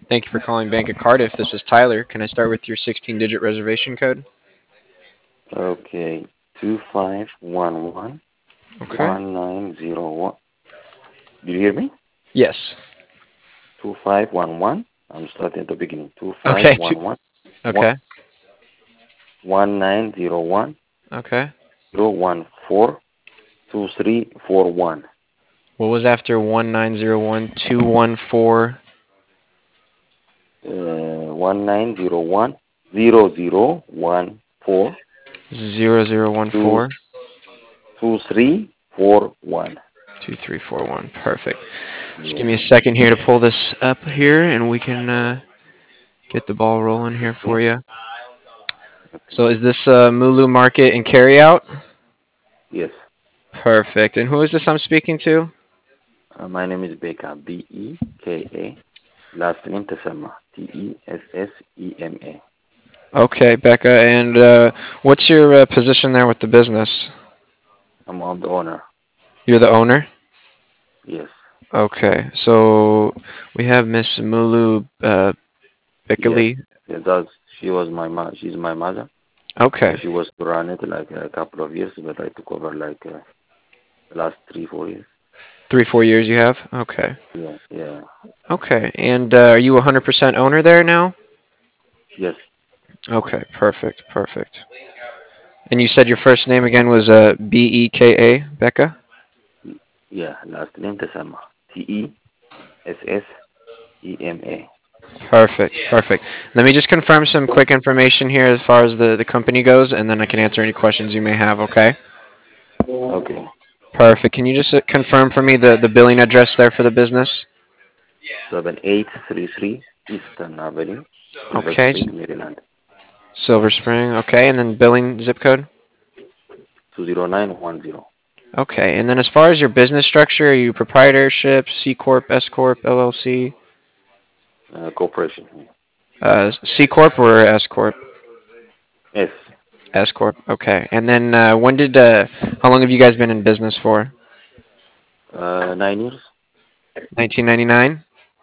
Thank you for calling Bank of Cardiff. This is Tyler. Can I start with your 16-digit reservation code? Okay, 2511 Okay. 1901. Did you hear me? Yes. 2511. I'm starting at the beginning. Okay. 2511 Okay. 1901 Okay. 014 2341. What was after 1901 214 1901 0014 0014 2341. 2341? Perfect. Just give Yeah. me a second here to pull this up here, and we can get the ball rolling here Okay. for you. Okay. So is this Mulu Market and Carryout? Yes. Perfect. And who is this I'm speaking to? My name is Beka. Beka. Last name Tessema. Tessema. Okay, Becca. And what's your position there with the business? I'm on the owner. You're the owner? Yes. Okay. So we have Miss Mulu Yes. Bickley. Yeah, that's she was she's my mother. Okay. She was to run it like a couple of years, but I took over like the last 3-4 years. 3 4 years you have? Okay. Yeah. Yeah. Okay. And are you 100% owner there now? Yes. Okay. Perfect. Perfect. And you said your first name again was Beka, Becca? Yeah. Last name Tessema. Tessema. Perfect. Perfect. Let me just confirm some quick information here as far as the company goes, and then I can answer any questions you may have, okay? Okay. Perfect. Can you just confirm for me the billing address there for the business? 7833 Eastern Avenue, Silver Okay. Spring, Maryland. Silver Spring. Okay. And then billing zip code? 20910. Okay. And then as far as your business structure, are you proprietorship, C Corp, S Corp, LLC? Corporation. C Corp or S Corp? Yes. S Corp. Okay. And then how long have you guys been in business for? 9 years. 1999?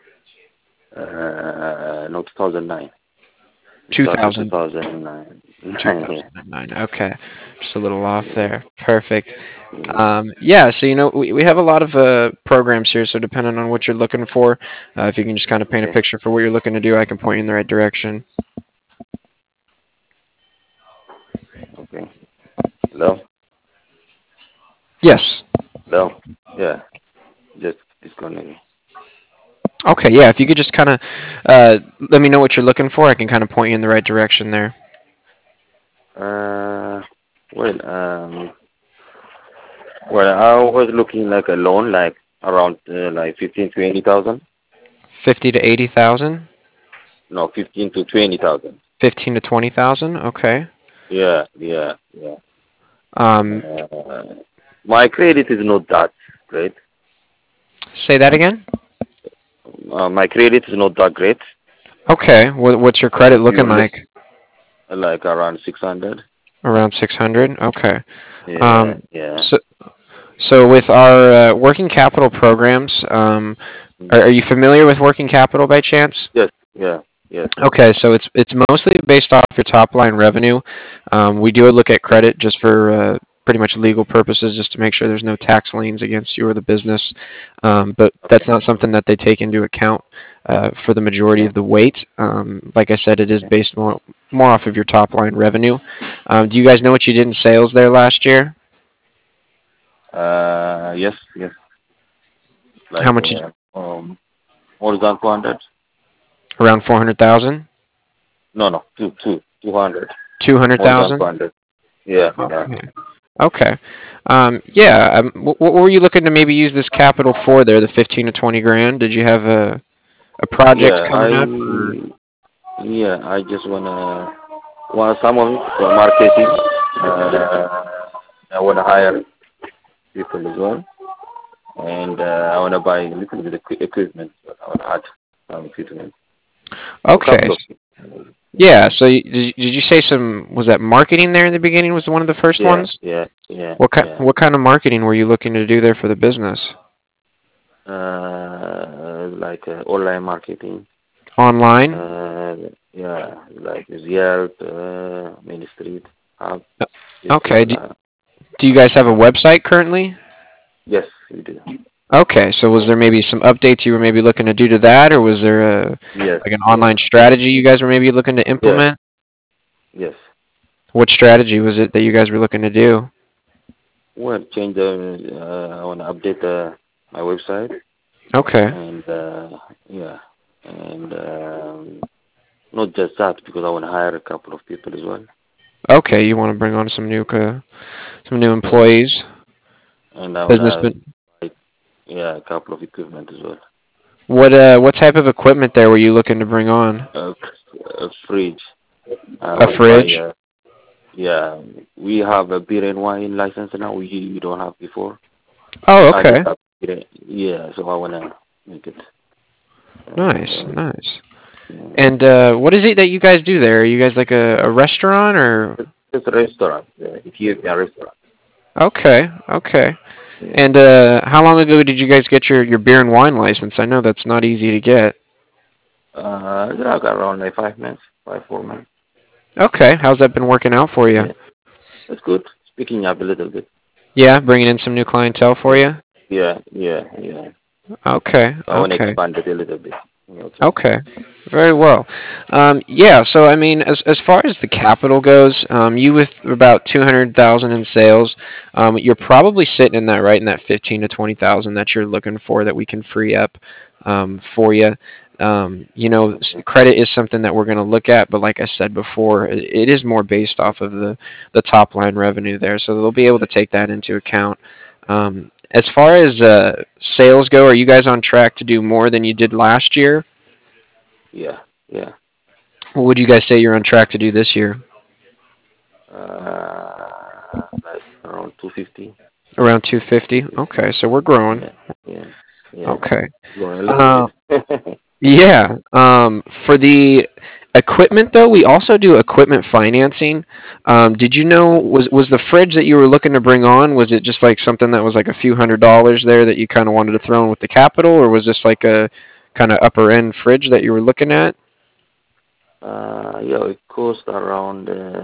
No, 2009. We started 2000. 2009. Yeah. 2009. Okay. Just a little off there. Perfect. Yeah. Yeah, so we have a lot of programs here, so depending on what you're looking for, if you can just kind of paint a Okay. picture for what you're looking to do, I can point you in the right direction. Okay. Hello. Yes. Hello. Yeah. Just disconnect me. Okay, yeah, if you could just kind of let me know what you're looking for, I can kind of point you in the right direction there. Uh, well, um, well, I was looking like a loan, like around like 15 to 20,000. 50 to 80,000? No, 15 to 20,000. 15 to 20,000? Okay. Yeah, yeah, yeah. Um, Uh, my credit is not that great. say that again? My credit is not that great. Okay. What's your But credit if looking you look like? like around 600. Around 600? Okay. Yeah, Um, yeah. so so with our working capital programs, Mm. are you familiar with working capital by chance? Yes, yeah, yes. Okay, so it's mostly based off your top line revenue. We do look at credit just for pretty much legal purposes, just to make sure there's no tax liens against you or the business. But that's Okay, not something that they take into account for the majority okay, of the weight. Like I said, it is okay. based more off of your top line revenue. Do you guys know what you did in sales there last year? Yes, yes. How Like much? more than 200. Around 400,000? No, no, 200. More than 200,000? 200. Yeah, yeah. Okay. Okay. Yeah. What were you looking to maybe use this capital for there? The 15 to 20 grand. Did you have a project Yeah, coming up? Or? I just want some of it for marketing. I wanna hire people as well, and I wanna buy a little bit of equipment. I wanna add some equipment. A Okay. couple of Yeah. So did you say some? Was that marketing there in the beginning? Was one of the first yeah, ones? yeah, yeah, yeah. What kind of marketing were you looking to do there for the business? Like online marketing. online? Uh, yeah, like Yelp, Main Street, Hub, these Okay. people Do, are. do you guys have a Uh, website currently? yes, we do. Okay, so was there maybe some updates you were maybe looking to do to that, or was there Yes, like an yes, online strategy you guys were maybe looking to yes, implement? yes. What strategy was it that you guys were looking to do? Well, change the. I want to update my website, Okay. and yeah, and not just that, because I want to hire a couple of people as well. Okay, you want to bring on some new Yes, employees, and I want to, businessmen. like, yeah, a couple of equipment as well. What type of equipment there were you looking to bring on? A fridge. I A want to buy. fridge? Yeah, we have a beer and wine license now. We don't have before. Oh, I just okay. have beer. Yeah, so I want to make it. Nice, Uh, nice. yeah. And what is it that you guys do there? Are you guys like a restaurant or? It's a restaurant, Ethiopian restaurant. Okay, okay. Yeah. And how long ago did you guys get your beer and wine license? I know that's not easy to get. It's like around like 5 months, 4 months. Okay, how's that been working out for you? Yeah, it's good. Speaking up a little bit. Yeah, bringing in some new clientele for Yeah, you? yeah. Okay, I want to okay. expand it a little bit. Okay. Okay, very well. Yeah, so I mean, as far as the capital goes, you with about 200,000 in sales, you're probably sitting in that right in that 15 to 20,000 that you're looking for that we can free up for you. Okay. Credit is something that we're going to look at, but like I said before, it is more based off of the top line revenue there, so they'll be able to take that into account. As far as sales go, are you guys on track to do more than you did last year? Yeah, yeah. What would you guys say you're on track to do this year? Like around 250. Around 250? Okay, so we're growing. Yeah, yeah, yeah. Okay. Going a little Uh, bit. yeah. For the equipment though, we also do equipment financing. Did you know was the fridge that you were looking to bring on, was it just like something that was like a few $100s there that you kind of wanted to throw in with the capital, or was this like a kind of upper end fridge that you were looking at? Yeah, it cost around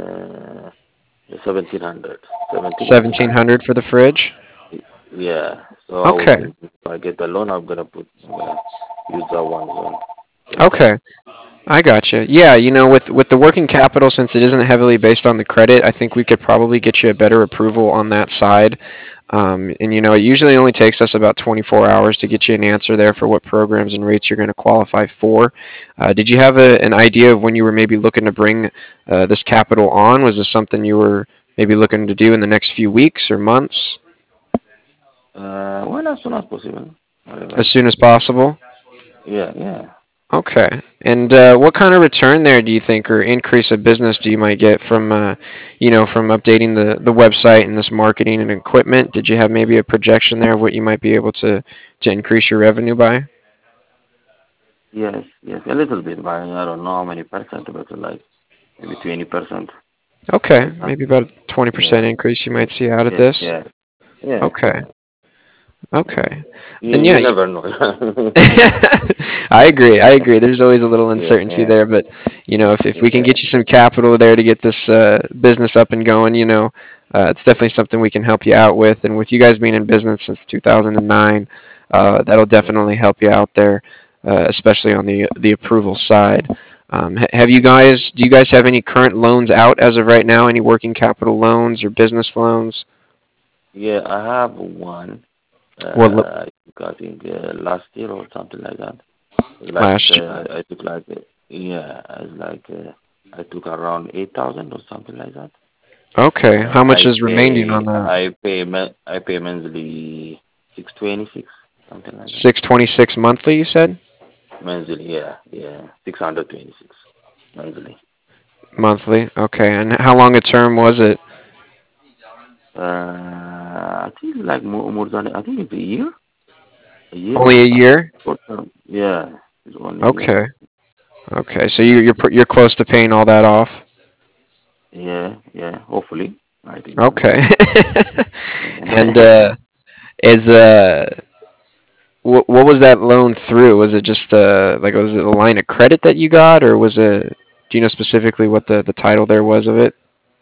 1700, 1800. 1700 for the fridge? Yeah, so I was Okay. thinking if I get the loan, I'm gonna use that one zone for that. Okay. I gotcha. Yeah, with the working capital, since it isn't heavily based on the credit, I think we could probably get you a better approval on that side. And it usually only takes us about 24 hours to get you an answer there for what programs and rates you're going to qualify for. Did you have an idea of when you were maybe looking to bring this capital on? Was this something you were maybe looking to do in the next few weeks or months? Well, as soon as possible. As Whatever. soon as possible? Yeah, yeah. Okay. And what kind of return there do you think, or increase of business do you might get from, from updating the website and this marketing and equipment? Did you have maybe a projection there of what you might be able to increase your revenue by? Yes, yes, a little bit, but I don't know how many percent, but like maybe 20%, Okay, like that. maybe about a Yeah, 20% increase you might see out of yeah, this. yeah, yeah, Okay. yeah. Okay. You Then you yeah, never know. I agree. I agree. There's always a little Yeah, uncertainty yeah, there, but if we can yeah, get you some capital there to get this business up and going, it's definitely something we can help you out with. And with you guys being in business since 2009, that'll yeah. definitely help you out there, especially on the approval side. Have you guys? Do you guys have any current loans out as of right now? Any working capital loans or business loans? Yeah, I have one. Well, I think last year or something like that. Like last year. I took like yeah, I took around 8,000 or something like that. Okay. How And much is remaining on that? I pay monthly 626, something like that. 626 monthly, you said? Monthly, yeah, 626 monthly. Monthly. Okay. And how long a term was it? I think it's like more than I think it's a year Only or a something. year? Short term. Yeah, it's only a year. Okay. Okay. So you're close to paying all that off. Yeah, yeah. Hopefully, I think so. Okay. And Yeah. is What was that loan through? Was it just like was it a line of credit that you got, or was it? Do you know specifically what the title there was of it?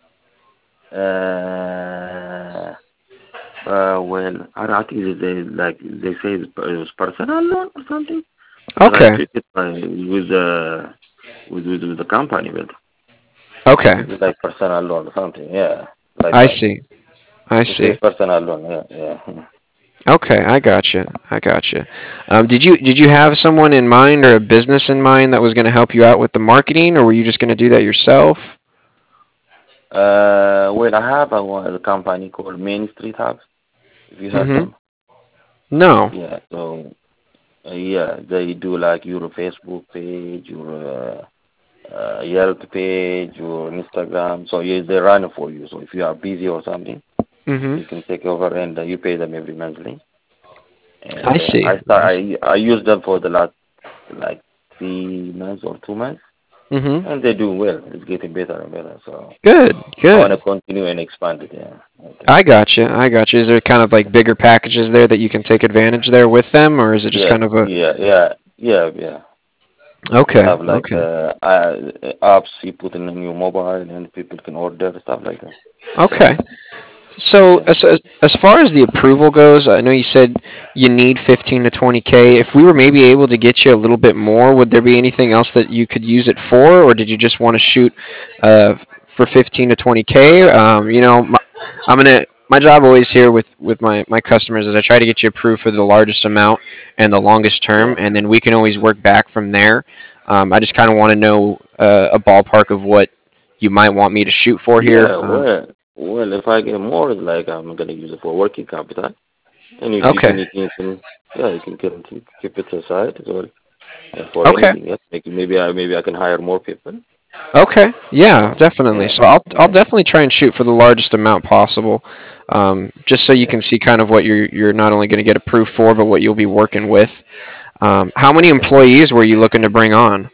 Uh, well, I think they like they say it was personal loan or something, but I Okay. took it with the company, but I Okay. think it's like personal loan or something. Yeah, like I that. see. I It see. says personal loan. Yeah, yeah. Okay, I gotcha. I gotcha. Did you have someone in mind or a business in mind that was going to help you out with the marketing, or were you just going to do that yourself? Well, I have a company called Main Street Hubs. If you heard Mm-hmm. them, No. yeah. So yeah, they do like your Facebook page, your Yelp page, your Instagram. So yeah, they run it for you. So if you are busy or something, Mm-hmm. you can take over and you pay them every monthly. I And see. I see. I use them for the last like 3 months or 2 months, Mm-hmm. and they do well. It's getting better and better. So Good. I want to Good. continue and expand it. Yeah. Okay. I gotcha. I gotcha. Is there kind of like bigger packages there that you can take advantage there with them, or is it just Yeah, kind of a? yeah, yeah, yeah, yeah. They Okay. have like Okay. apps you put in your mobile and people can order stuff like that. Okay. So Yeah. as far as the approval goes, I know you said you need 15 to 20K. If we were maybe able to get you a little bit more, would there be anything else that you could use it for, or did you just want to shoot for 15 to 20K? My job always here with my customers is I try to get you approved for the largest amount and the longest term, Yeah. and then we can always work back from there. I just kind of want to know a ballpark of what you might want me to shoot for here. Yeah, well, if I get more, it's like I'm gonna use it for working capital, and if you Okay. can, yeah, you can keep it aside as well, and for Okay. anything else, maybe I can hire more people. Okay. Yeah, Yeah, definitely. yeah, So I'll yeah, definitely try and shoot for the largest amount possible, just so you yeah. can see kind of what you're not only going to get approved for, but what you'll be working with. How many employees were you looking to bring on?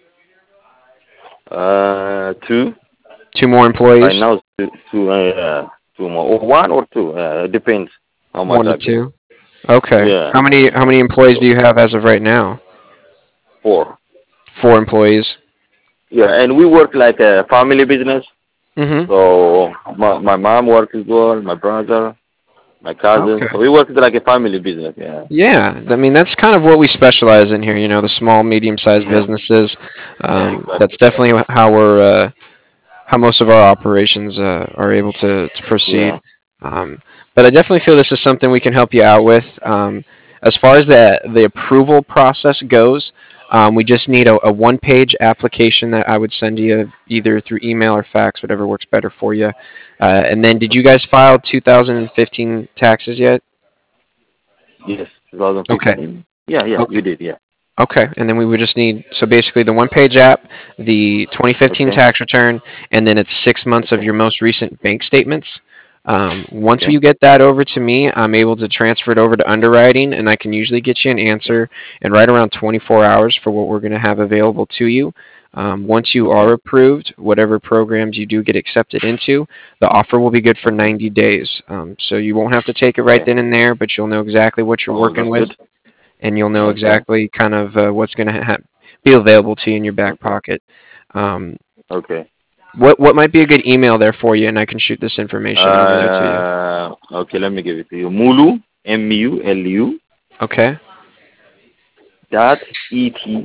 Two. Two more Right employees. now, two more, or one or two. It depends how much One to I get. two. Okay. Yeah. How many employees do So you have as of right now? four. Four employees. Yeah, and we work like a family business. Mhm. So my mom works as well, my brother, my cousin. Okay. So we work like a family business. Yeah. Yeah, I mean that's kind of what we specialize in here. The small, medium-sized Yeah. businesses. Yeah. That's Exactly. definitely how most of our operations are able to proceed. Yeah. Um, but I definitely feel this is something we can help you out with. As far as the approval process goes, we just need a one-page application that I would send you either through email or fax, whatever works better for you. And then, did you guys file 2015 taxes yet? Yes. Okay. 2015. Yeah. Yeah. Okay. We did. Yeah. Okay, and then we would just need so basically the one-page app, the 2015 Okay. tax return, and then it's 6 months of Okay. your most recent bank statements. Once Okay. you get that over to me, I'm able to transfer it over to underwriting, and I can usually get you an answer in right around 24 hours for what we're going to have available to you. Once you are Okay. approved, whatever programs you do get accepted into, the offer will be good for Okay. 90 days. So you won't have to take it right Okay. then and there, but you'll know exactly what you're Oh, working that's with good. and you'll know Okay. exactly kind of what's going to be available to you in your back Okay. pocket. Um, Okay. what might be a good email there for you, and I can shoot this information over there to you. Okay. Let me give it to you. Mulu, MULU Okay. dot et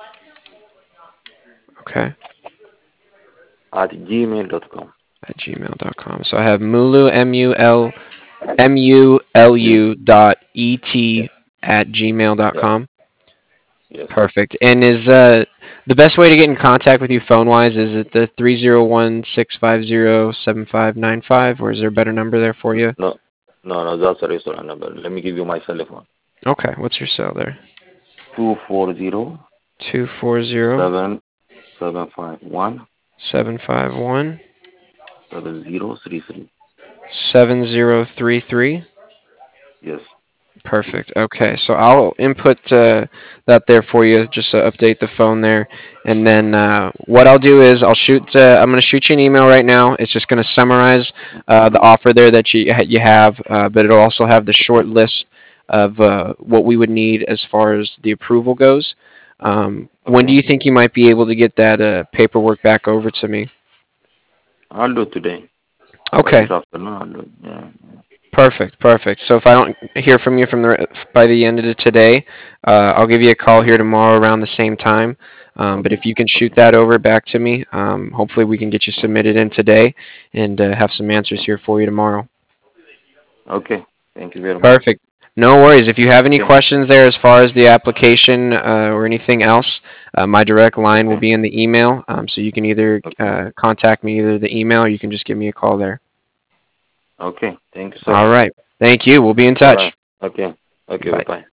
Okay. at gmail.com. At gmail.com. So I have Mulu MULU dot et at Yeah. gmail.com. Yes. Perfect. And is the best way to get in contact with you phone wise, is it the 301-650-7595, or is there a better number there for you? No, no, that's a restaurant number. Let me give you my cell phone. Okay. What's your cell there? 240 240 751 751 7033. 7033. Yes. Perfect. Okay, so I'll input that there for you, just to update the phone there, and then what I'll do is I'll shoot. I'm going to shoot you an email right now. It's just going to summarize the offer there that you have, but it'll also have the short Okay. list of what we would need as far as the approval goes. When do Okay. you think you might be able to get that paperwork back over to me? I'll do it today. By Okay, this afternoon, I'll do it. Yeah. perfect, perfect. So if I don't hear from you by the end of today, I'll give you a call here tomorrow around the same time. But Okay. if you can shoot Okay. that over back to me, hopefully we can get you submitted in today and have some answers Okay. here for you tomorrow. Okay. Thank you very much. Perfect. No worries. If you have any Okay. questions there as far as the application or anything else, my direct line will Okay. be in the email. So you can either Okay. contact me either the email or you can just give me a call there. Okay. Thank you, sir. All right. Thank you. We'll be in All right. touch. Okay. Okay. Bye Bye. bye.